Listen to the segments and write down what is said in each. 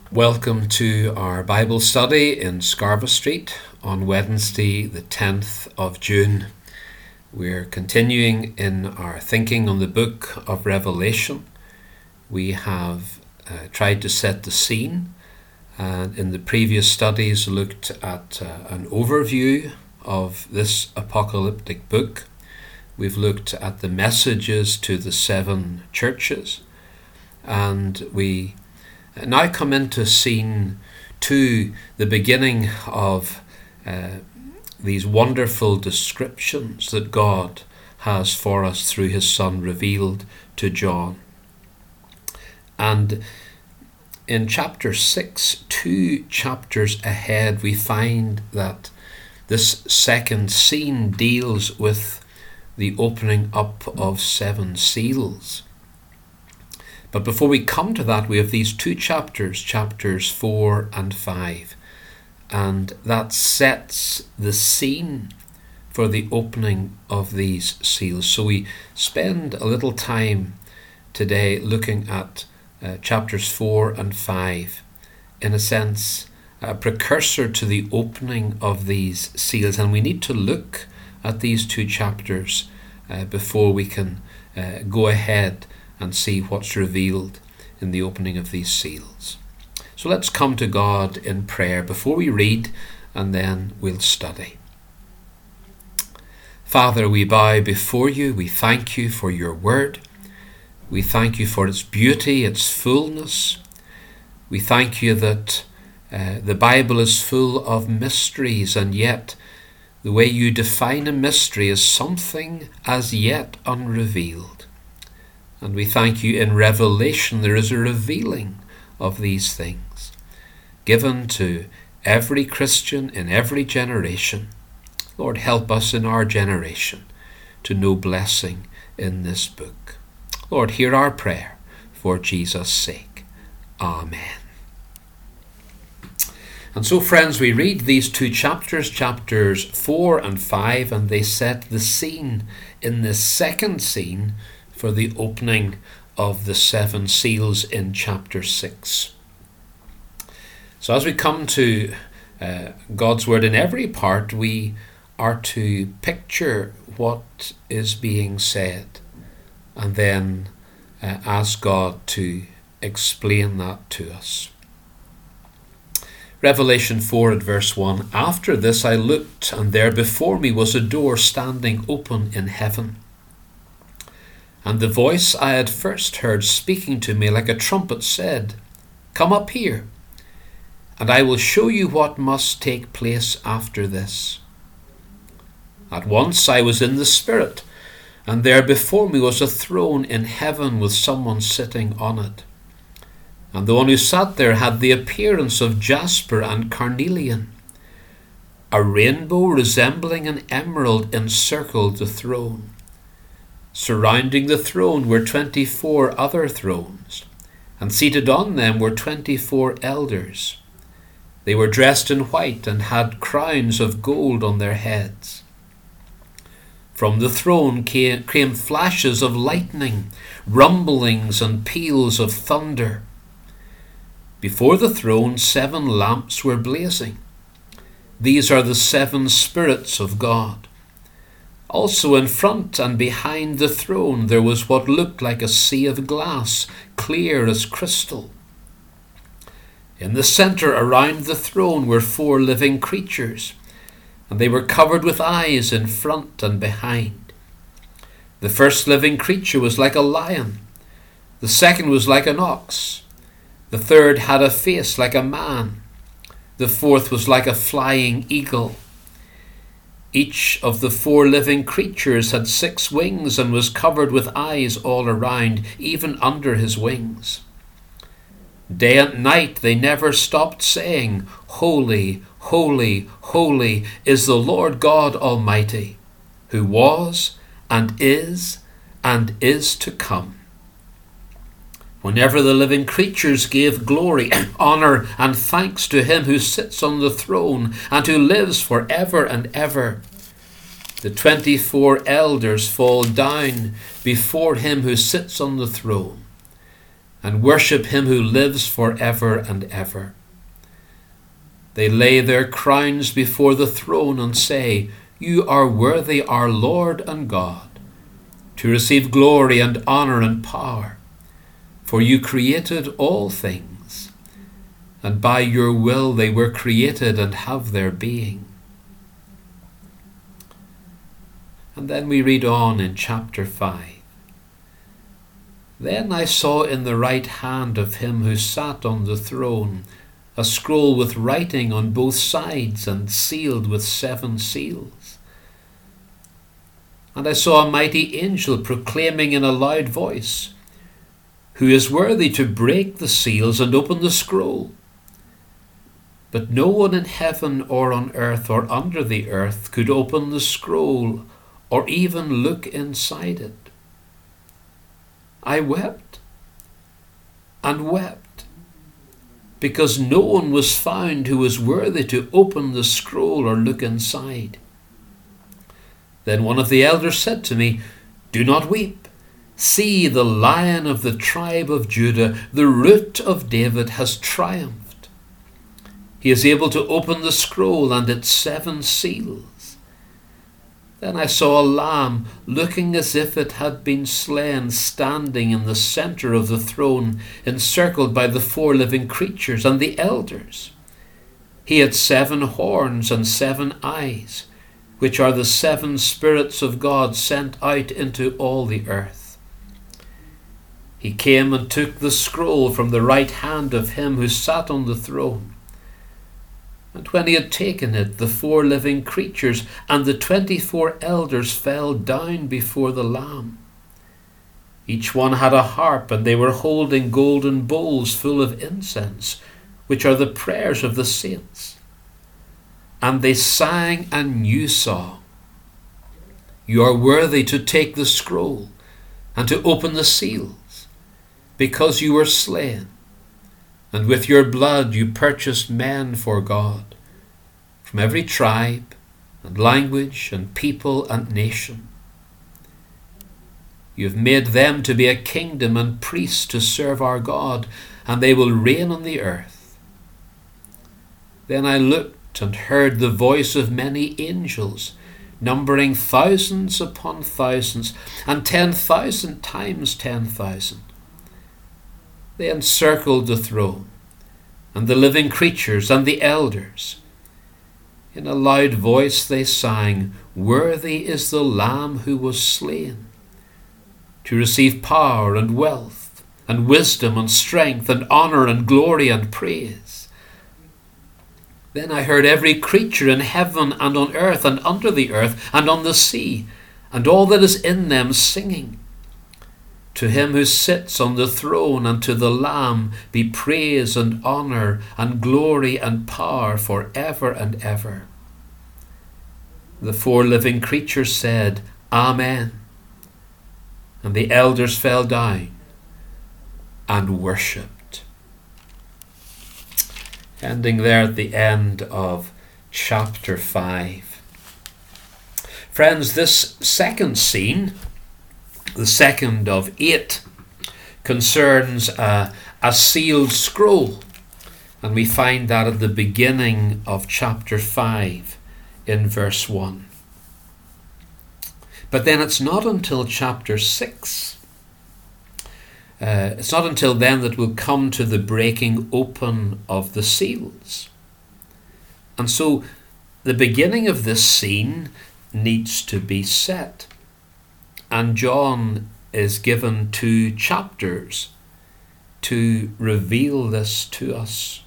Welcome to our Bible study in Scarva Street on Wednesday, the 10th of June. We're continuing in our thinking on the book of Revelation. We have tried to set the scene, and in the previous studies looked at an overview of this apocalyptic book. We've looked at the messages to the seven churches, and we now come into scene 2, the beginning of these wonderful descriptions that God has for us through his Son revealed to John. And in chapter 6, 2 chapters ahead, we find that this second scene deals with the opening up of 7 seals. But before we come to that, we have these 2 chapters, chapters 4 and 5, and that sets the scene for the opening of these seals. So we spend a little time today looking at chapters 4 and 5, in a sense, a precursor to the opening of these seals. And we need to look at these 2 chapters before we can go ahead and see what's revealed in the opening of these seals. So let's come to God in prayer before we read, and then we'll study. Father, we bow before you. We thank you for your word. We thank you for its beauty, its fullness. We thank you that the Bible is full of mysteries, and yet the way you define a mystery is something as yet unrevealed. And we thank you in Revelation there is a revealing of these things given to every Christian in every generation. Lord, help us in our generation to know blessing in this book. Lord, hear our prayer for Jesus' sake. Amen. And so, friends, we read these 2 chapters, chapters 4 and 5, and they set the scene in this second scene for the opening of the 7 seals in chapter 6. So as we come to God's word in every part, we are to picture what is being said and then ask God to explain that to us. Revelation 4 at verse 1, "After this I looked, and there before me was a door standing open in heaven. And the voice I had first heard speaking to me like a trumpet said, 'Come up here, and I will show you what must take place after this.' At once I was in the Spirit, and there before me was a throne in heaven with someone sitting on it. And the one who sat there had the appearance of jasper and carnelian. A rainbow resembling an emerald encircled the throne. Surrounding the throne were 24 other thrones, and seated on them were 24 elders. They were dressed in white and had crowns of gold on their heads. From the throne came flashes of lightning, rumblings and peals of thunder. Before the throne 7 lamps were blazing. These are the 7 spirits of God. Also in front and behind the throne there was what looked like a sea of glass, clear as crystal. In the center around the throne were 4 living creatures, and they were covered with eyes in front and behind. The first living creature was like a lion, the second was like an ox, the third had a face like a man, the fourth was like a flying eagle. Each of the 4 living creatures had 6 wings and was covered with eyes all around, even under his wings. Day and night they never stopped saying, 'Holy, holy, holy is the Lord God Almighty, who was and is to come.' Whenever the living creatures gave glory, honor, and thanks to him who sits on the throne and who lives forever and ever, the 24 elders fall down before him who sits on the throne and worship him who lives forever and ever. They lay their crowns before the throne and say, "You are worthy, our Lord and God, to receive glory and honor and power, for you created all things, and by your will they were created and have their being." And then we read on in chapter 5. Then I saw in the right hand of him who sat on the throne a scroll with writing on both sides and sealed with 7 seals. And I saw a mighty angel proclaiming in a loud voice, "Who is worthy to break the seals and open the scroll?" But no one in heaven or on earth or under the earth could open the scroll or even look inside it. I wept and wept, because no one was found who was worthy to open the scroll or look inside. Then one of the elders said to me, "Do not weep. See, the Lion of the tribe of Judah, the Root of David, has triumphed. He is able to open the scroll and its 7 seals." Then I saw a lamb looking as if it had been slain, standing in the center of the throne, encircled by the 4 living creatures and the elders. He had 7 horns and 7 eyes, which are the 7 spirits of God sent out into all the earth. He came and took the scroll from the right hand of him who sat on the throne. And when he had taken it, the 4 living creatures and the 24 elders fell down before the Lamb. Each one had a harp, and they were holding golden bowls full of incense, which are the prayers of the saints. And they sang a new song. "You are worthy to take the scroll and to open the seals, because you were slain, and with your blood you purchased men for God, from every tribe and language and people and nation. You have made them to be a kingdom and priests to serve our God, and they will reign on the earth." Then I looked and heard the voice of many angels, numbering thousands upon thousands, and 10,000 times 10,000. They encircled the throne, and the living creatures, and the elders. In a loud voice they sang, "Worthy is the Lamb who was slain, to receive power and wealth, and wisdom and strength, and honor and glory and praise." Then I heard every creature in heaven and on earth and under the earth and on the sea, and all that is in them singing, "To him who sits on the throne and to the Lamb be praise and honor and glory and power forever and ever." The 4 living creatures said, "Amen." And the elders fell down and worshipped. Ending there at the end of chapter 5. Friends, this second scene, the second of 8, concerns a sealed scroll. And we find that at the beginning of chapter 5 in verse 1. But then it's not until chapter 6, it's not until then that we'll come to the breaking open of the seals. And so the beginning of this scene needs to be set. And John is given 2 chapters to reveal this to us.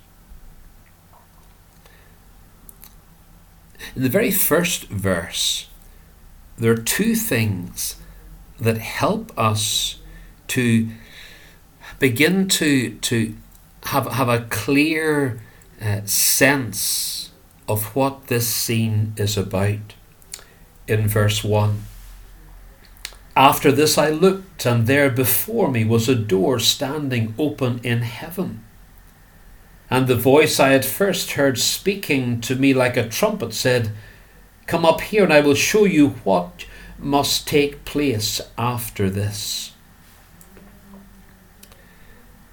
In the very first verse, there are 2 things that help us to begin to have a clear sense of what this scene is about. In verse 1, "After this I looked, and there before me was a door standing open in heaven. And the voice I had first heard speaking to me like a trumpet said, 'Come up here, and I will show you what must take place after this.'"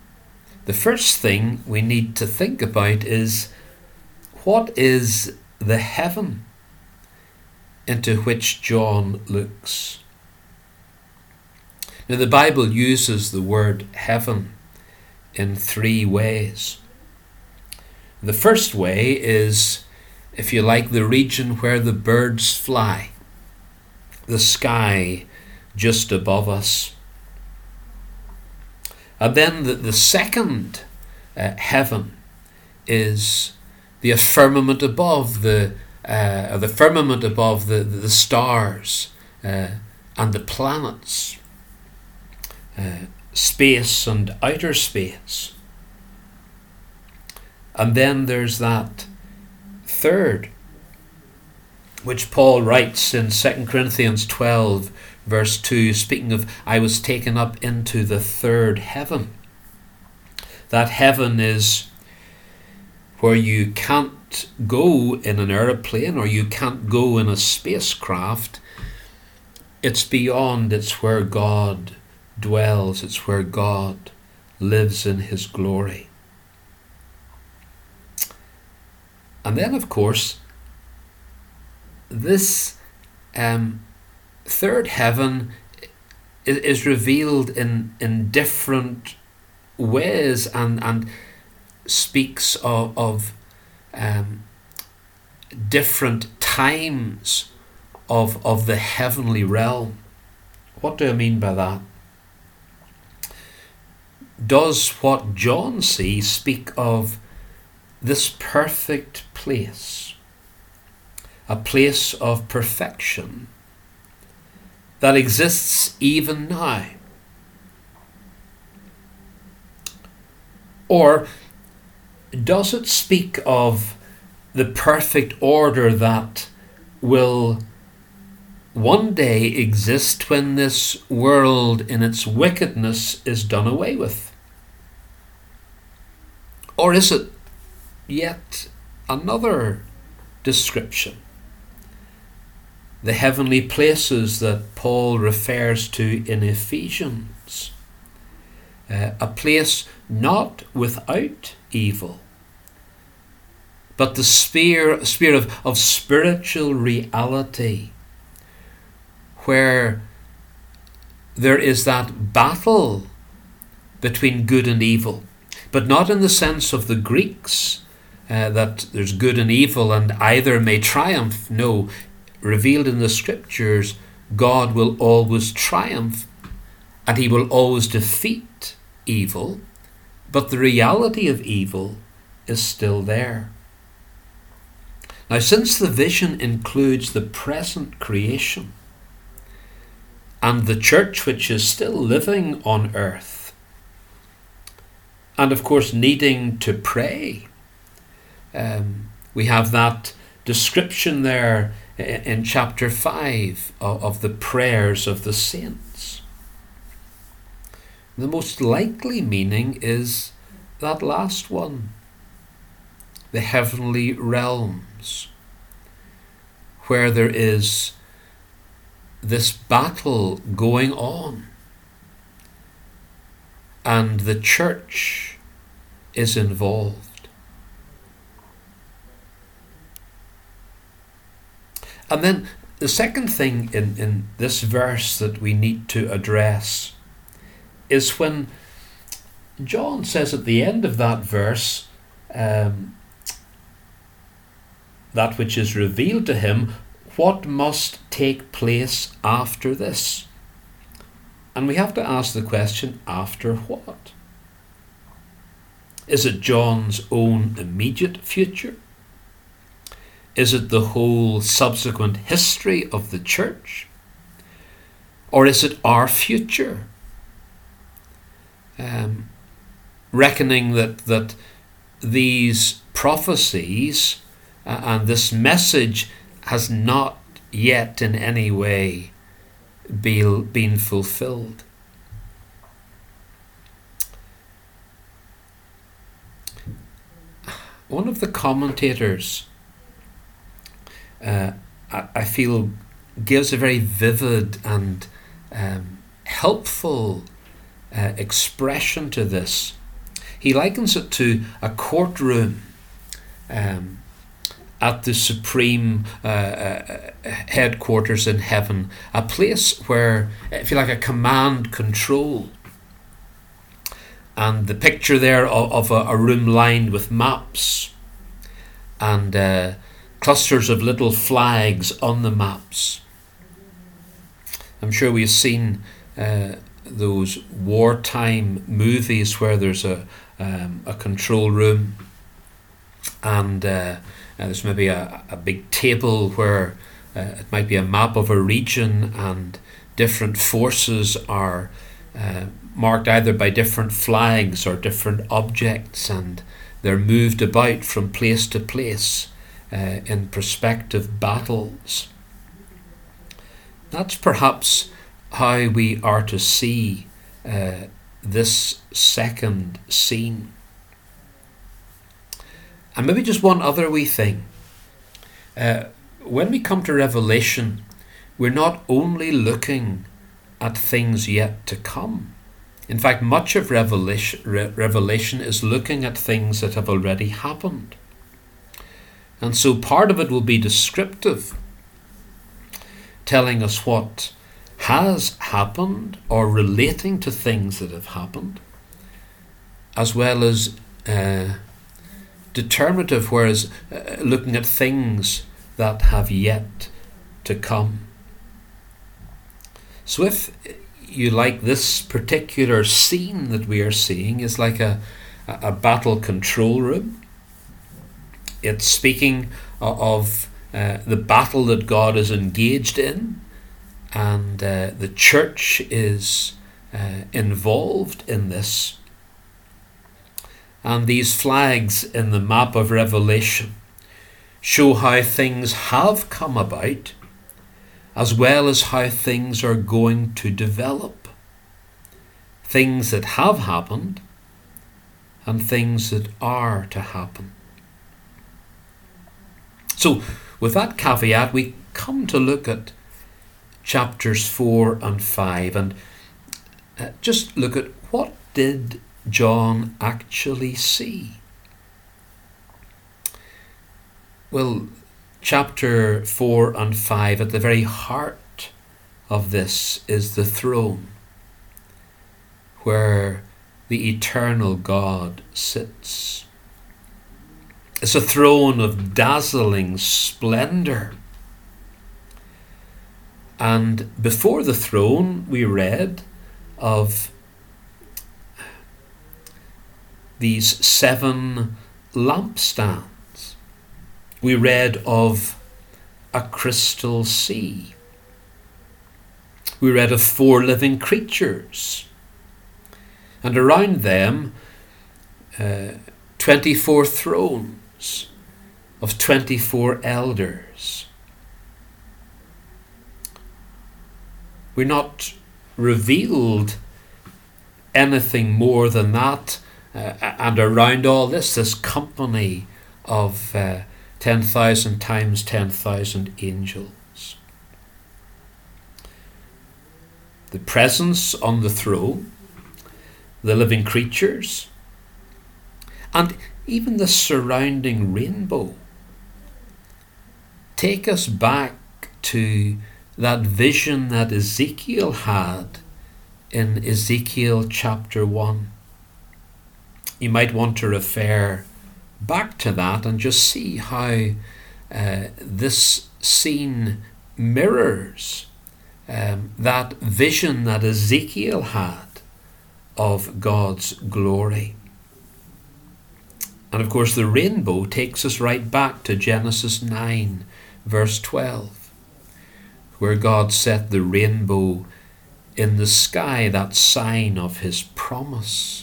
the first thing we need to think about is, what is the heaven into which John looks? Now, the Bible uses the word heaven in three ways. The first way is, if you like, the region where the birds fly, the sky just above us. And then the second heaven is the firmament above the firmament above the stars and the planets, space and outer space. And then there's that third, which Paul writes in 2 Corinthians 12 verse 2, speaking of, I was taken up into the third heaven. That heaven is where you can't go in an aeroplane or you can't go in a spacecraft. It's beyond, it's where God dwells, it's where God lives in his glory. And then, of course, this third heaven is revealed in different ways and speaks of different times of the heavenly realm. What do I mean by that? Does what John sees speak of this perfect place, a place of perfection that exists even now? Or does it speak of the perfect order that will one day exist when this world in its wickedness is done away with? Or is it yet another description? The heavenly places that Paul refers to in Ephesians. A place not without evil, but the sphere of spiritual reality, where there is that battle between good and evil, but not in the sense of the Greeks, that there's good and evil and either may triumph. No, revealed in the scriptures, God will always triumph and he will always defeat evil, but the reality of evil is still there. Now, since the vision includes the present creation and the church which is still living on earth, and of course needing to pray, we have that description there in chapter 5 of the prayers of the saints. The most likely meaning is that last one, the heavenly realms, where there is this battle going on and the church is involved. And then the second thing in this verse that we need to address is when John says at the end of that verse, that which is revealed to him, what must take place after this? And we have to ask the question, after what? Is it John's own immediate future? Is it the whole subsequent history of the church? Or is it our future? Reckoning that these prophecies and this message has not yet in any way been fulfilled. One of the commentators, I feel, gives a very vivid and helpful expression to this. he likens it to a courtroom at the supreme headquarters in heaven, a place where, if you like, a command control. And the picture there of a room lined with maps and clusters of little flags on the maps. I'm sure we've seen those wartime movies where there's a control room and there's maybe a big table where it might be a map of a region, and different forces are marked either by different flags or different objects, and they're moved about from place to place in prospective battles. That's perhaps how we are to see this second scene. And maybe just one other wee thing. When we come to Revelation, we're not only looking at things yet to come. In fact, much of Revelation is looking at things that have already happened. And so part of it will be descriptive, telling us what has happened or relating to things that have happened, as well as determinative, whereas looking at things that have yet to come. So if you like, this particular scene that we are seeing is like a battle control room. It's speaking of the battle that God is engaged in, and the church is involved in this. And these flags in the map of Revelation show how things have come about, as well as how things are going to develop. Things that have happened and things that are to happen. So, with that caveat, we come to look at chapters 4 and 5 and just look at what did John actually see. Well, chapter 4 and 5, at the very heart of this is the throne, where the eternal God sits. It's a throne of dazzling splendor. And before the throne, we read of these 7 lampstands. We read of a crystal sea. We read of 4 living creatures. And around them, 24 thrones of 24 elders. We're not revealed anything more than that. And around all this company of 10,000 times 10,000 angels. The presence on the throne, the living creatures, and even the surrounding rainbow take us back to that vision that Ezekiel had in Ezekiel chapter 1. You might want to refer back to that and just see how this scene mirrors that vision that Ezekiel had of God's glory. And of course the rainbow takes us right back to Genesis 9 verse 12, where God set the rainbow in the sky, that sign of his promise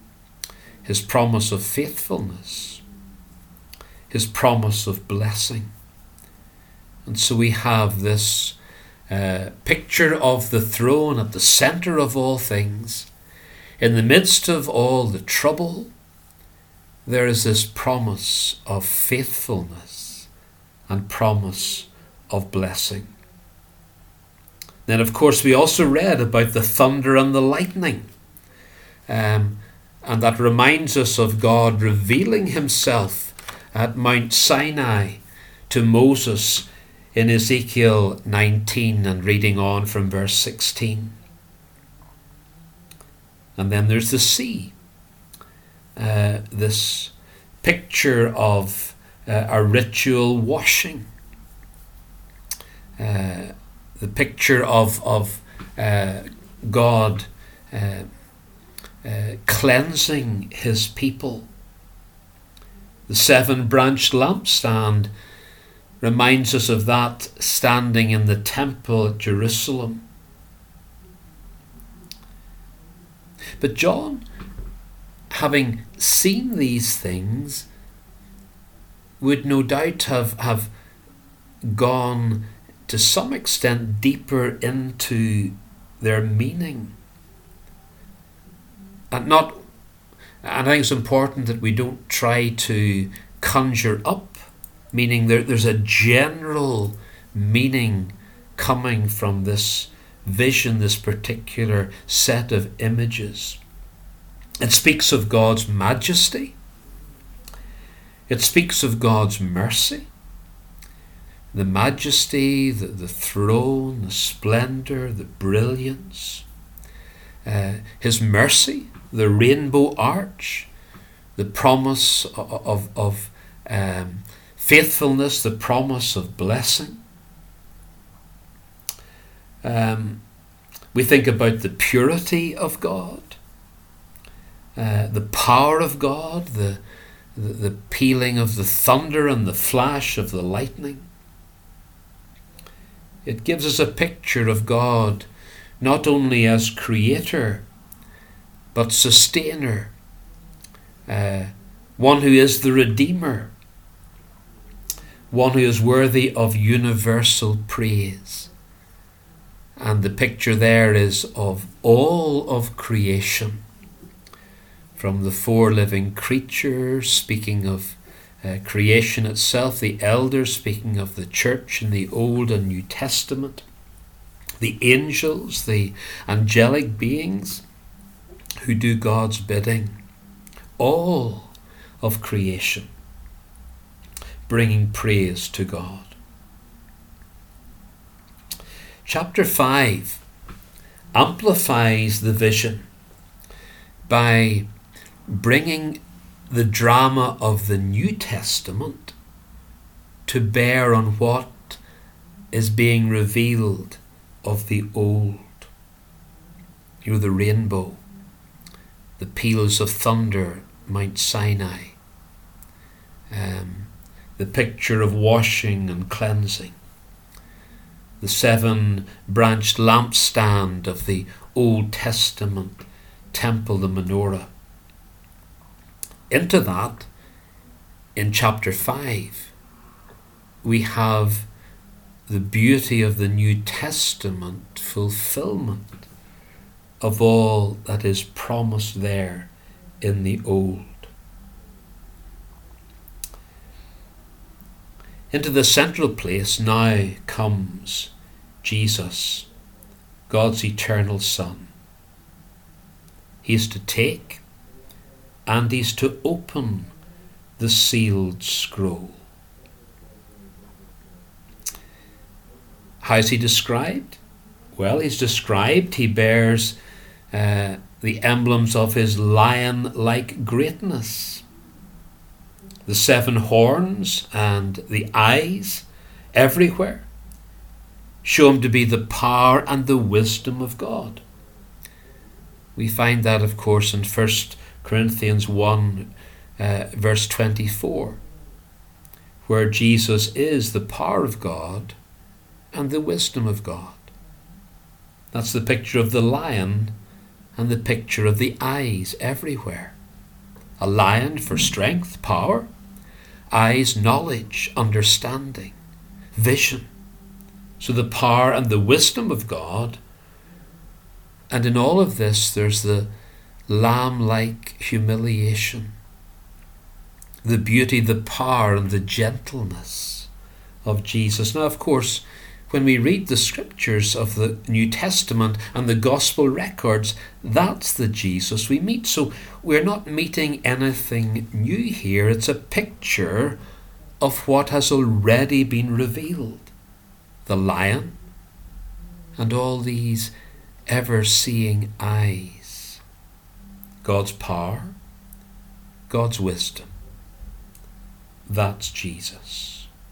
of faithfulness, his promise of blessing. And so we have this picture of the throne at the center of all things. In the midst of all the trouble, there is this promise of faithfulness and promise of blessing. Then, of course, we also read about the thunder and the lightning. And And that reminds us of God revealing himself at Mount Sinai to Moses in Ezekiel 19, and reading on from verse 16. And then there's the sea. This picture of a ritual washing. The picture of God cleansing his people. The 7-branched lampstand reminds us of that standing in the temple at Jerusalem. But John, having seen these things, would no doubt have gone to some extent deeper into their meaning. And I think it's important that we don't try to conjure up, meaning there's a general meaning coming from this vision, this particular set of images. It speaks of God's majesty. It speaks of God's mercy. The majesty, the throne, the splendor, the brilliance. His mercy, the rainbow arch, the promise of faithfulness, the promise of blessing. We think about the purity of God, the power of God, the pealing of the thunder and the flash of the lightning. It gives us a picture of God not only as creator, but sustainer, one who is the Redeemer, one who is worthy of universal praise. And the picture there is of all of creation, from the 4 living creatures, speaking of creation itself, the elders speaking of the church in the Old and New Testament, the angels, the angelic beings who do God's bidding, all of creation bringing praise to God. Chapter 5 amplifies the vision by bringing the drama of the New Testament to bear on what is being revealed of the Old. You know, the rainbow, the peals of thunder, Mount Sinai, the picture of washing and cleansing, the 7-branched lampstand of the Old Testament temple, the menorah. Into that, in chapter 5, we have the beauty of the New Testament fulfillment of all that is promised there in the Old. Into the central place now comes Jesus, God's eternal Son. He is to take and he's to open the sealed scroll. How is he described? Well, he's described, he bears the emblems of his lion-like greatness. The 7 horns and the eyes everywhere show him to be the power and the wisdom of God. We find that, of course, in 1 Corinthians 1, verse 24, where Jesus is the power of God and the wisdom of God. That's the picture of the lion and the picture of the eyes everywhere. A lion for strength, power, eyes, knowledge, understanding, vision. So the power and the wisdom of God. And in all of this, there's the lamb-like humiliation, the beauty, the power, and the gentleness of Jesus. Now, of course, when we read the scriptures of the New Testament and the gospel records, that's the Jesus we meet. So we're not meeting anything new here. It's a picture of what has already been revealed. The lion and all these ever-seeing eyes. God's power, God's wisdom. That's Jesus.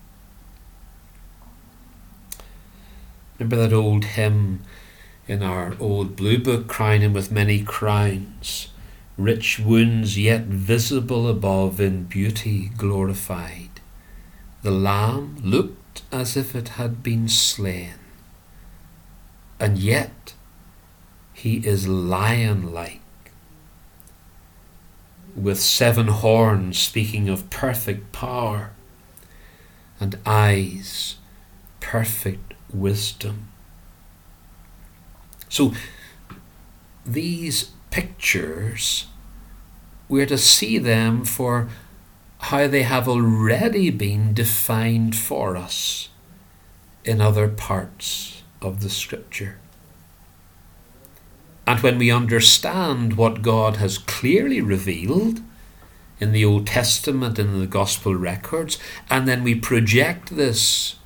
Remember that old hymn in our old blue book, crowning with many crowns, rich wounds yet visible above, in beauty glorified. The Lamb looked as if it had been slain, and yet he is lion-like, with 7 horns, speaking of perfect power, and eyes, perfect wisdom. So these pictures, we're to see them for how they have already been defined for us in other parts of the scripture. And when we understand what God has clearly revealed in the Old Testament and in the gospel records, and then we project this,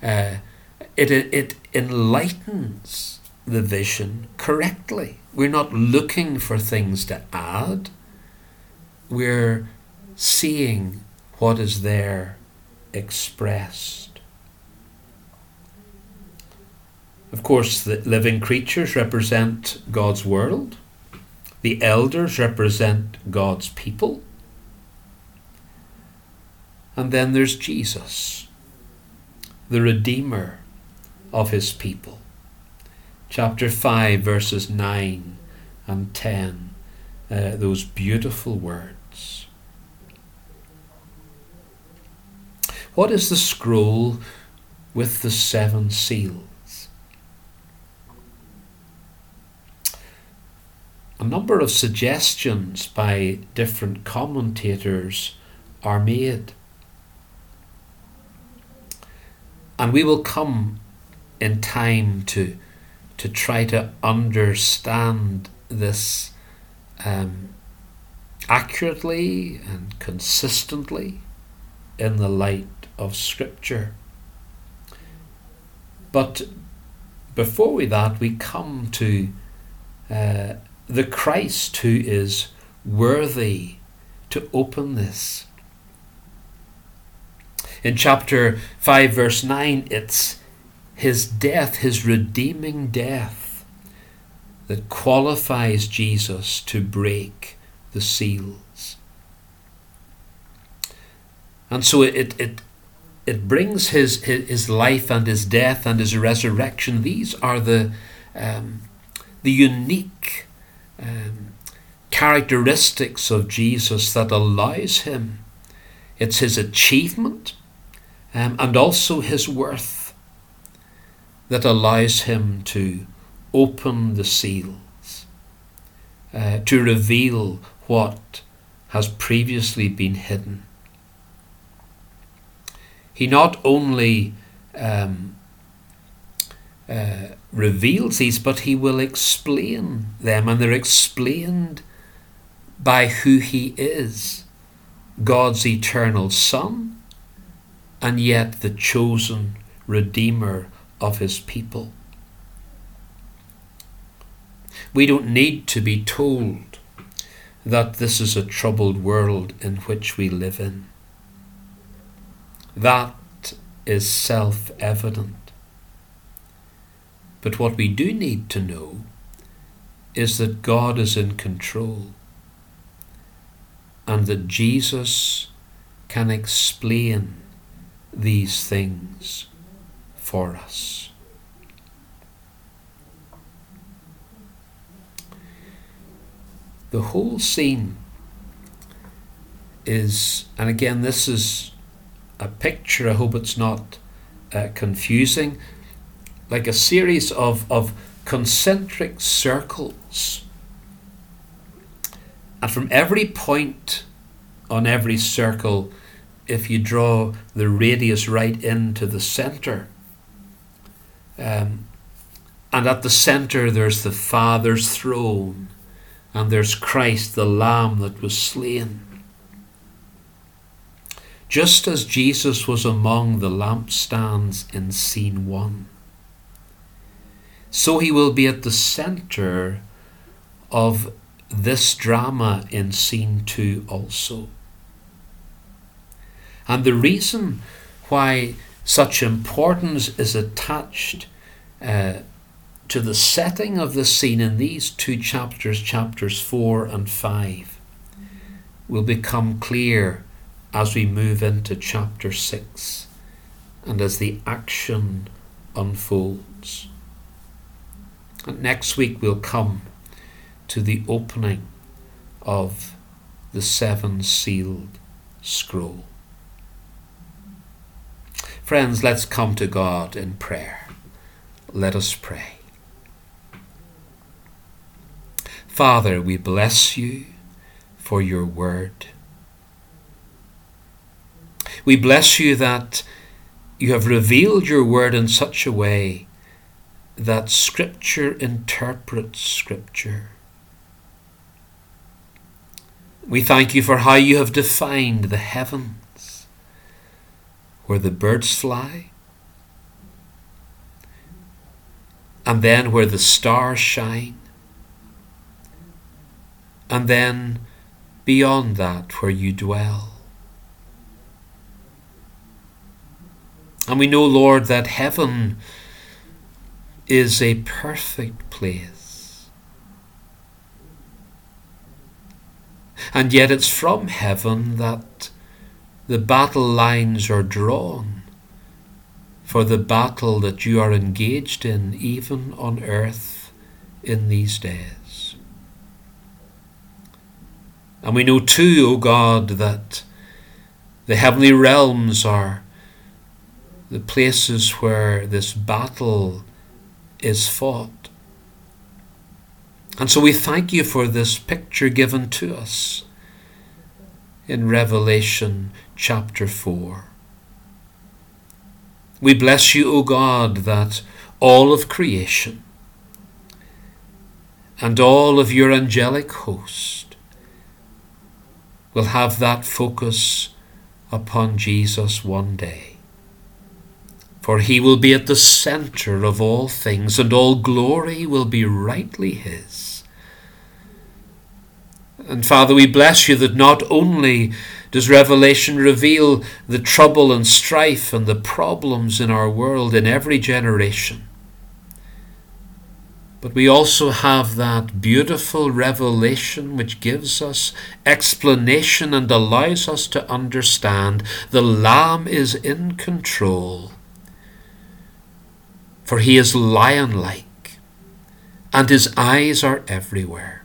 it enlightens the vision correctly. We're not looking for things to add. We're seeing what is there expressed. Of course, the living creatures represent God's world. The elders represent God's people. And then there's Jesus, the Redeemer of his people. Chapter 5, verses 9 and 10, those beautiful words. What is the scroll with the 7 seals? A number of suggestions by different commentators are made. And we will come in time to try to understand this accurately and consistently in the light of Scripture. But before we come to the Christ who is worthy to open this. In chapter 5, verse 9, it's his death, his redeeming death, that qualifies Jesus to break the seals. And so it brings his life and his death and his resurrection. These are the unique characteristics of Jesus that allows him. It's his achievement and also his worth that allows him to open the seals, to reveal what has previously been hidden. He not only reveals these, but he will explain them, and they're explained by who he is, God's eternal Son, and yet the chosen Redeemer of his people. We don't need to be told that this is a troubled world in which we live in. That is self-evident. But what we do need to know is that God is in control and that Jesus can explain these things for us. The whole scene is, and again this is a picture, I hope it's not confusing, like a series of concentric circles. And from every point on every circle, if you draw the radius right into the center, And at the center there's the Father's throne, and there's Christ, the Lamb that was slain. Just as Jesus was among the lampstands in scene 1, so he will be at the center of this drama in scene 2 also. And the reason why such importance is attached to the setting of the scene in these 2 chapters, chapters 4 and 5, will become clear as we move into chapter 6 and as the action unfolds. And next week we'll come to the opening of the 7-sealed scroll. Friends, let's come to God in prayer. Let us pray. Father, we bless you for your word. We bless you that you have revealed your word in such a way that Scripture interprets Scripture. We thank you for how you have defined the heavens, where the birds fly, and then where the stars shine, and then beyond that where you dwell. And we know, Lord, that heaven is a perfect place. And yet it's from heaven that the battle lines are drawn for the battle that you are engaged in, even on earth in these days. And we know too, O God, that the heavenly realms are the places where this battle is fought. And so we thank you for this picture given to us in Revelation chapter 4. We bless you, O God, that all of creation and all of your angelic host will have that focus upon Jesus one day. For he will be at the center of all things, and all glory will be rightly his. And Father, we bless you that not only does Revelation reveal the trouble and strife and the problems in our world in every generation, but we also have that beautiful revelation which gives us explanation and allows us to understand the Lamb is in control. For he is lion-like, and his eyes are everywhere.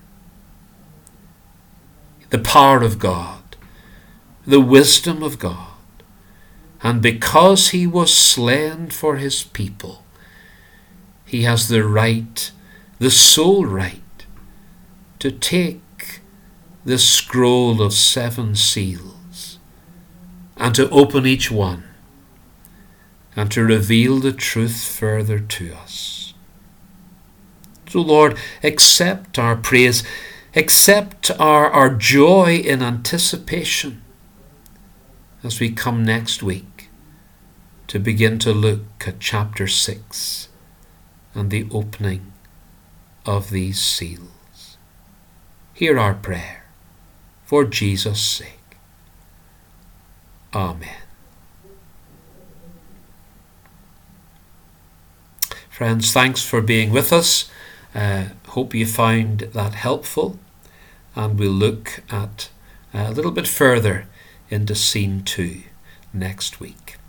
The power of God, the wisdom of God, and because he was slain for his people, he has the right, the sole right, to take the scroll of 7 seals and to open each one, and to reveal the truth further to us. So Lord, accept our praise, accept our joy in anticipation as we come next week to begin to look at chapter 6 and the opening of these seals. Hear our prayer for Jesus' sake. Amen. Friends, thanks for being with us. Hope you found that helpful. And we'll look at a little bit further into scene 2 next week.